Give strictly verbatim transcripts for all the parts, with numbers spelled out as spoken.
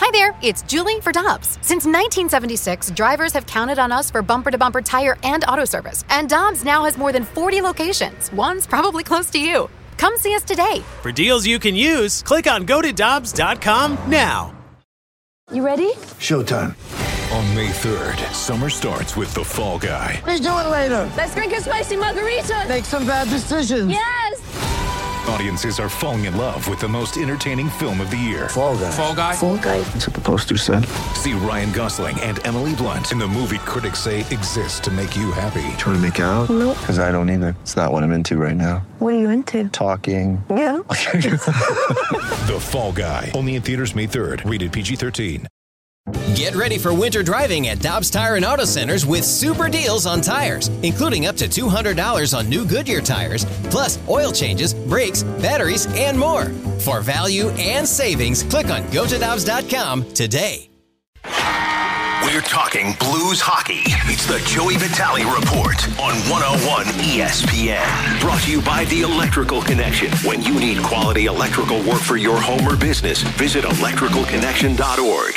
Hi there, it's Julie for Dobbs. Since nineteen seventy-six, drivers have counted on us for bumper-to-bumper tire and auto service. And Dobbs now has more than forty locations. One's probably close to you. Come see us today. For deals you can use, click on go to dobbs dot com now. You ready? Showtime. On May third, summer starts with The Fall Guy. Let's do it later. Let's drink a spicy margarita. Make some bad decisions. Yes! Audiences are falling in love with the most entertaining film of the year. Fall Guy. Fall Guy? Fall guy. That's what the poster said. See Ryan Gosling and Emily Blunt in the movie critics say exists to make you happy. Trying to make it out? Nope. Because I don't either. It's not what I'm into right now. What are you into? Talking. Yeah. The Fall Guy. Only in theaters May third. Rated P G thirteen. Get ready for winter driving at Dobbs Tire and Auto Centers with super deals on tires, including up to two hundred dollars on new Goodyear tires, plus oil changes, brakes, batteries, and more. For value and savings, click on go to dobbs dot com today. We're talking Blues hockey. It's the Joey Vitale Report on one oh one E S P N. Brought to you by The Electrical Connection. When you need quality electrical work for your home or business, visit electrical connection dot org.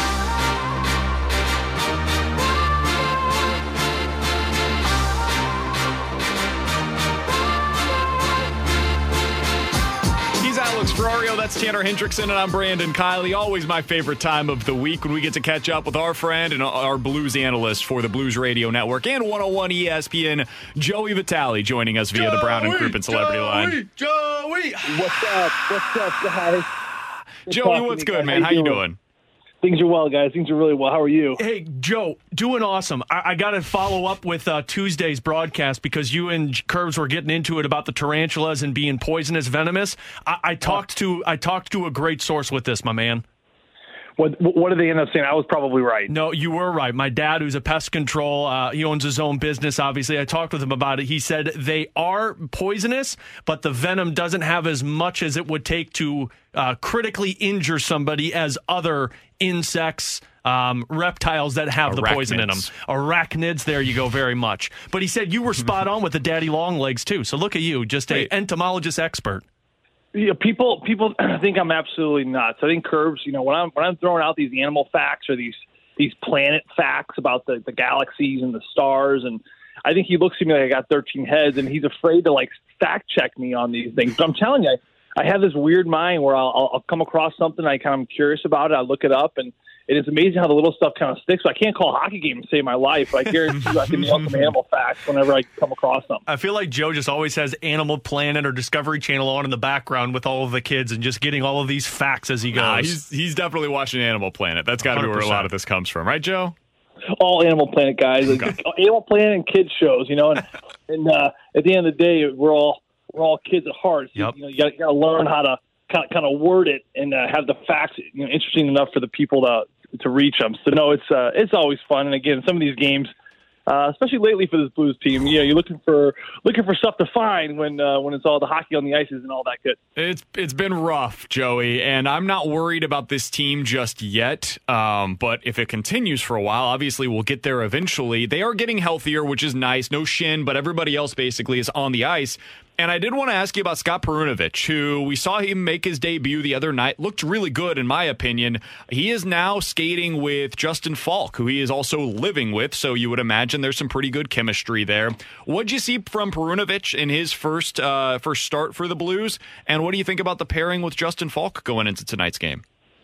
Ferrario, that's Tanner Hendrickson, and I'm Brandon Kiley. Always my favorite time of the week when we get to catch up with our friend and our Blues analyst for the Blues Radio Network and one oh one E S P N, Joey Vitale, joining us via Joey, the Brown and Crouppen Celebrity Joey, Line. Joey! What's up? What's up, guys? Good Joey, what's good, man? How you doing? doing? Things are well, guys. Things are really well. How are you? Hey, Joe, doing awesome. I, I got to follow up with uh, Tuesday's broadcast because you and Curbs were getting into it about the tarantulas and being poisonous, venomous. I, I talked to I talked to a great source with this, my man. What what did they end up saying? I was probably right. No, you were right. My dad, who's a pest control, uh, he owns his own business, obviously. I talked with him about it. He said they are poisonous, but the venom doesn't have as much as it would take to uh, critically injure somebody as other insects, um, reptiles that have Arachnids. the poison in them. Arachnids, there you go, very much. But he said you were spot on with the daddy long legs, too. So look at you, just an entomologist expert. Yeah, people people think I'm absolutely nuts. I think Curbs, you know, when I'm when I'm throwing out these animal facts or these these planet facts about the, the galaxies and the stars, and I think he looks at me like I got thirteen heads, and he's afraid to like fact check me on these things. But I'm telling you, I, I have this weird mind where I'll, I'll come across something, I kind of am curious about it, I look it up, and it is amazing how the little stuff kind of sticks. So I can't call a hockey game and save my life, but I guarantee you I can nail some animal facts whenever I come across them. I feel like Joe just always has Animal Planet or Discovery Channel on in the background with all of the kids and just getting all of these facts as he goes. Nah, he's, he's definitely watching Animal Planet. That's got to be where a lot of this comes from. Right, Joe? All Animal Planet guys. Okay. Animal Planet and kids shows, you know, and, and uh, at the end of the day, we're all we're all kids at heart. So, yep. You know, you got to learn how to kind of, kind of word it and uh, have the facts, you know, interesting enough for the people to to reach them. So no, it's uh, it's always fun. And again, some of these games, uh, especially lately for this Blues team, you know, you're looking for looking for stuff to find when uh, when it's all the hockey on the ices and all that good. It's it's been rough, Joey, and I'm not worried about this team just yet. Um, but if it continues for a while, obviously we'll get there eventually. They are getting healthier, which is nice. No shin, but everybody else basically is on the ice. And I did want to ask you about Scott Perunovich, who we saw him make his debut the other night. Looked really good, in my opinion. He is now skating with Justin Falk, who he is also living with, so you would imagine there's some pretty good chemistry there. What'd you see from Perunovich in his first uh, first start for the Blues? And what do you think about the pairing with Justin Falk going into tonight's game?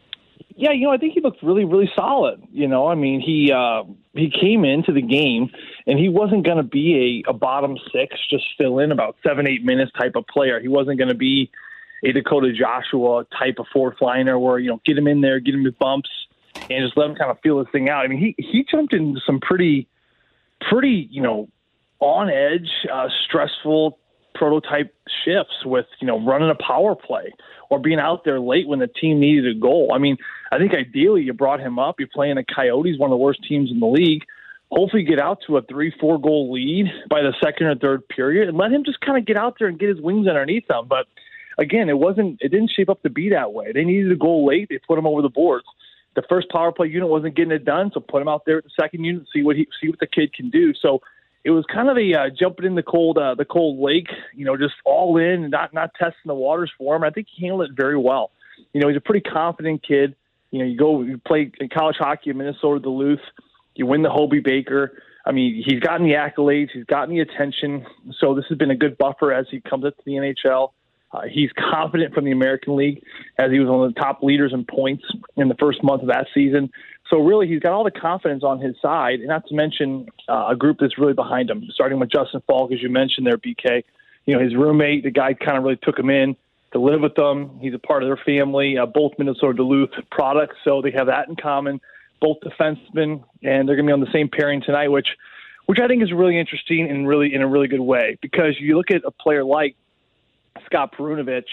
Yeah, you know, I think he looked really, really solid. You know, I mean, he uh, he came into the game, and he wasn't going to be a, a bottom six, just fill in about seven, eight minutes type of player. He wasn't going to be a Dakota Joshua type of fourth liner where, you know, get him in there, get him his bumps, and just let him kind of feel this thing out. I mean, he, he jumped into some pretty, pretty, you know, on edge, uh, stressful prototype shifts with, you know, running a power play or being out there late when the team needed a goal. I mean, I think ideally you brought him up. You're playing the Coyotes, one of the worst teams in the league. Hopefully get out to a three, four goal lead by the second or third period and let him just kind of get out there and get his wings underneath him. But again, it wasn't, it didn't shape up to be that way. They needed a goal late. They put him over the boards. The first power play unit wasn't getting it done, so put him out there at the second unit, see what he, see what the kid can do. So it was kind of a uh, jumping in the cold, uh, the cold lake, you know, just all in, and not not testing the waters for him. I think he handled it very well. You know, he's a pretty confident kid. You know, you go you play college hockey in Minnesota Duluth, you win the Hobey Baker. I mean, he's gotten the accolades, he's gotten the attention. So this has been a good buffer as he comes up to the N H L. Uh, he's confident from the American League as he was one of the top leaders in points in the first month of that season. So really, he's got all the confidence on his side, and not to mention uh, a group that's really behind him, starting with Justin Falk, as you mentioned there, B K. You know, his roommate, the guy kind of really took him in to live with them. He's a part of their family, uh, both Minnesota Duluth products, so they have that in common, both defensemen, and they're going to be on the same pairing tonight, which which I think is really interesting and really in a really good way, because you look at a player like Scott Perunovich,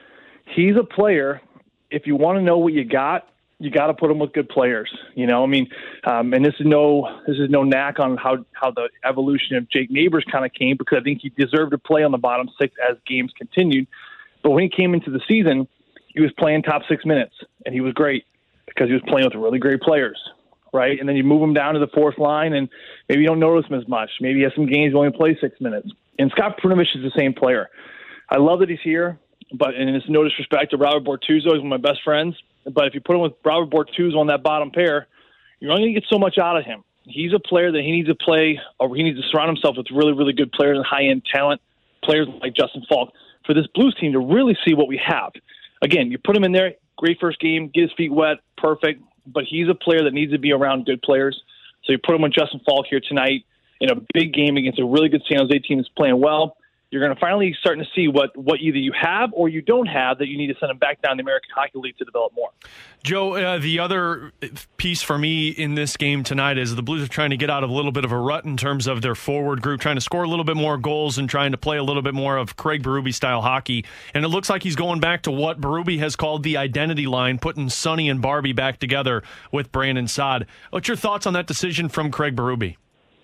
he's a player, if you want to know what you got, you got to put him with good players. You know, I mean, um, and this is no this is no knack on how, how the evolution of Jake Neighbors kind of came, because I think he deserved to play on the bottom six as games continued. But when he came into the season, he was playing top six minutes, and he was great because he was playing with really great players, right? And then you move him down to the fourth line, and maybe you don't notice him as much. Maybe he has some games he only plays six minutes. And Scott Perunovich is the same player. I love that he's here, but and it's no disrespect to Robert Bortuzzo. He's one of my best friends. But if you put him with Robert Bortuzzo on that bottom pair, you're only going to get so much out of him. He's a player that he needs to play, or he needs to surround himself with really, really good players and high-end talent, players like Justin Falk, for this Blues team to really see what we have. Again, you put him in there, great first game, get his feet wet, perfect. But he's a player that needs to be around good players. So you put him with Justin Falk here tonight in a big game against a really good San Jose team that's playing well. You're going to finally starting to see what, what either you have or you don't have that you need to send them back down the American Hockey League to develop more. Joe, uh, the other piece for me in this game tonight is the Blues are trying to get out of a little bit of a rut in terms of their forward group, trying to score a little bit more goals and trying to play a little bit more of Craig Berube-style hockey. And it looks like he's going back to what Berube has called the identity line, putting Sonny and Barbie back together with Brandon Saad. What's your thoughts on that decision from Craig Berube?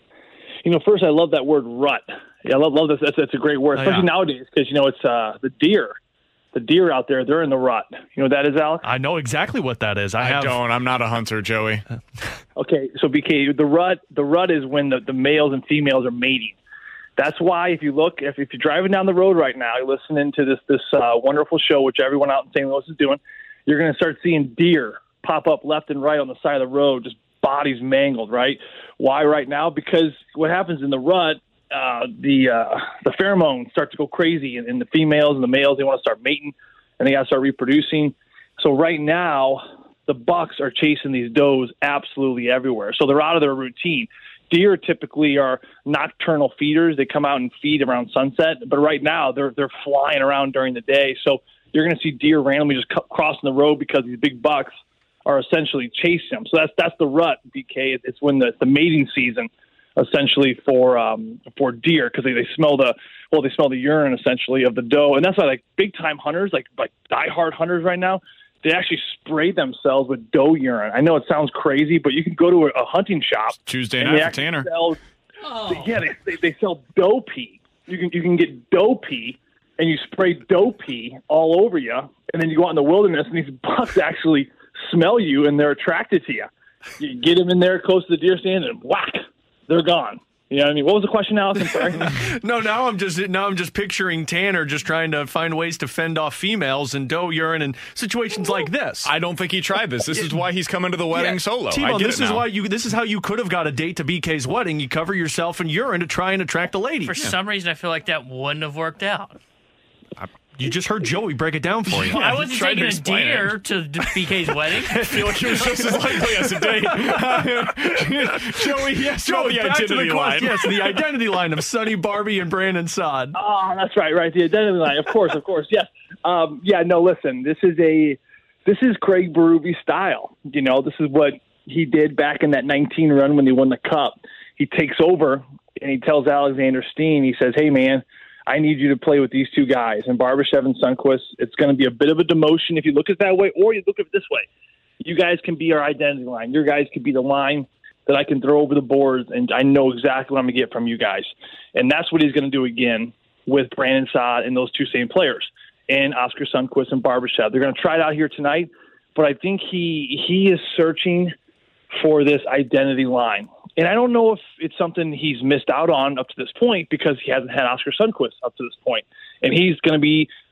You know, first, I love that word rut. Yeah, I love, love this. That's, that's a great word, especially oh, yeah. nowadays, because, you know, it's uh, the deer. The deer out there, they're in the rut. You know what that is, Alex? I know exactly what that is. I, I have... don't. I'm not a hunter, Joey. Okay, so B K, the rut the rut is when the, the males and females are mating. That's why if you look, if, if you're driving down the road right now, you're listening to this, this uh, wonderful show, which everyone out in Saint Louis is doing, you're going to start seeing deer pop up left and right on the side of the road, just bodies mangled, right? Why right now? Because what happens in the rut, Uh, the uh, the pheromones start to go crazy, and, and the females and the males, they want to start mating, and they got to start reproducing. So right now, the bucks are chasing these does absolutely everywhere. So they're out of their routine. Deer typically are nocturnal feeders. They come out and feed around sunset, but right now they're they're flying around during the day. So you're going to see deer randomly just c- crossing the road because these big bucks are essentially chasing them. So that's that's the rut, B K. It's when the, the mating season. Essentially for um, for deer, because they, they smell the well they smell the urine essentially of the doe, and that's why like big time hunters, like like diehard hunters right now, they actually spray themselves with doe urine. I know it sounds crazy, but you can go to a, a hunting shop it's Tuesday night for Tanner. Sell, oh. Yeah, they, they they sell doe pee. You can you can get doe pee, and you spray doe pee all over you, and then you go out in the wilderness, and these bucks actually smell you, and they're attracted to you. You get them in there close to the deer stand, and whack. They're gone. You know what I mean? What was the question, Alex? I'm sorry. no, now I'm just now I'm just picturing Tanner just trying to find ways to fend off females and doe urine and situations like this. I don't think he tried this. This is why he's coming to the wedding yeah. solo. T-Bone, I get this it is now. why you. This is how you could have got a date to B K's wedding. You cover yourself in urine to try and attract a lady. For yeah. some reason, I feel like that wouldn't have worked out. I, You just heard Joey break it down for you. I wasn't taking a deer to B K's wedding. I feel like it was just as likely as a date. Joey, yes, Joey, the back identity to the line. Quest, yes, the identity line of Sonny, Barbie, and Brandon Saad. Oh, that's right, right. The identity line, of course, of course, yes. Um, yeah, no, listen, this is a this is Craig Berube style. You know, this is what he did back in that nineteen run when they won the Cup. He takes over and he tells Alexander Steen, he says, hey, man, I need you to play with these two guys, and Barbashev and Sundqvist. It's going to be a bit of a demotion if you look at it that way, or you look at it this way. You guys can be our identity line. Your guys can be the line that I can throw over the boards, and I know exactly what I'm going to get from you guys. And that's what he's going to do again with Brandon Saad and those two same players, and Oscar Sundqvist and Barbashev. They're going to try it out here tonight, but I think he he is searching for this identity line. And I don't know if it's something he's missed out on up to this point because he hasn't had Oscar Sundqvist up to this point. And he's going to be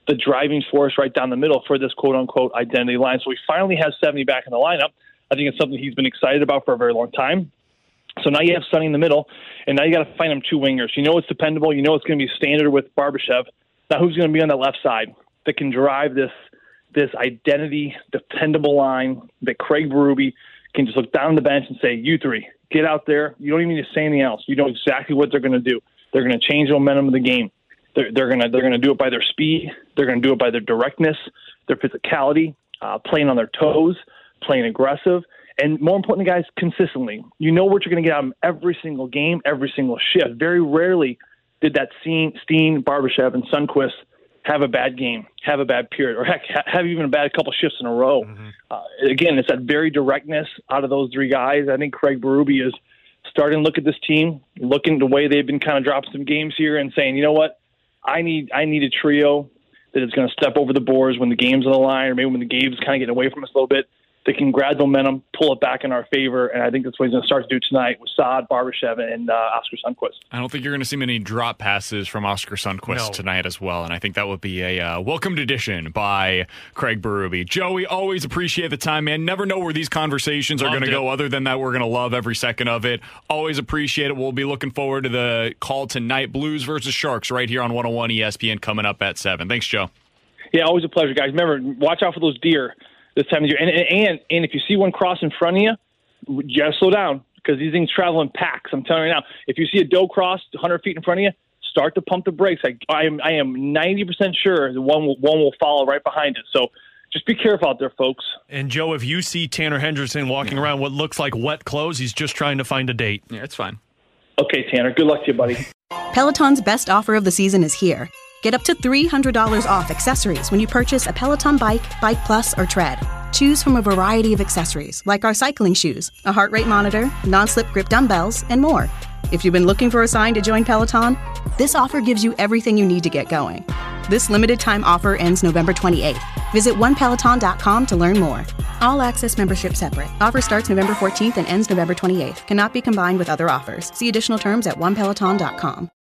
the driving force right down the middle for this quote-unquote identity line. So we finally have Sevigny back in the lineup. I think it's something he's been excited about for a very long time. So now you have Sonny in the middle, and now you got to find him two wingers. You know it's dependable. You know it's going to be standard with Barbashev. Now who's going to be on that left side that can drive this this identity, dependable line that Craig Berube can just look down the bench and say, you three, get out there. You don't even need to say anything else. You know exactly what they're going to do. They're going to change the momentum of the game. They're, they're going to they're going to do it by their speed. They're going to do it by their directness, their physicality, uh, playing on their toes, playing aggressive, and more importantly, guys, consistently. You know what you're going to get out of them every single game, every single shift. Very rarely did that Steen, Steen Barbashev, and Sundqvist have a bad game, have a bad period, or heck, have even a bad couple shifts in a row. Mm-hmm. Uh, again, it's that very directness out of those three guys. I think Craig Berube is starting to look at this team, looking at the way they've been kind of dropping some games here and saying, you know what, I need I need a trio that is going to step over the boards when the game's on the line, or maybe when the game's kind of getting away from us a little bit. They can grab momentum, pull it back in our favor, and I think that's what he's going to start to do tonight with Saad, Barbashev, and uh, Oscar Sundqvist. I don't think you're going to see many drop passes from Oscar Sundqvist no. tonight as well, and I think that would be a uh, welcomed addition by Craig Berube. Joey, always appreciate the time, man. Never know where these conversations are going to go. Other than that, we're going to love every second of it. Always appreciate it. We'll be looking forward to the call tonight, Blues versus Sharks, right here on one oh one E S P N coming up at seven. Thanks, Joe. Yeah, always a pleasure, guys. Remember, watch out for those deer this time of year. And, and and if you see one cross in front of you, you got to slow down because these things travel in packs. I'm telling you now, if you see a doe cross one hundred feet in front of you, start to pump the brakes. I, I am I am ninety percent sure that one will, one will follow right behind it. So just be careful out there, folks. And, Joe, if you see Tanner Hendrickson walking yeah. around what looks like wet clothes, he's just trying to find a date. Yeah, it's fine. Okay, Tanner. Good luck to you, buddy. Peloton's best offer of the season is here. Get up to three hundred dollars off accessories when you purchase a Peloton bike, Bike Plus, or Tread. Choose from a variety of accessories, like our cycling shoes, a heart rate monitor, non-slip grip dumbbells, and more. If you've been looking for a sign to join Peloton, this offer gives you everything you need to get going. This limited time offer ends November twenty-eighth. Visit one peloton dot com to learn more. All access membership separate. Offer starts November fourteenth and ends November twenty-eighth. Cannot be combined with other offers. See additional terms at one peloton dot com.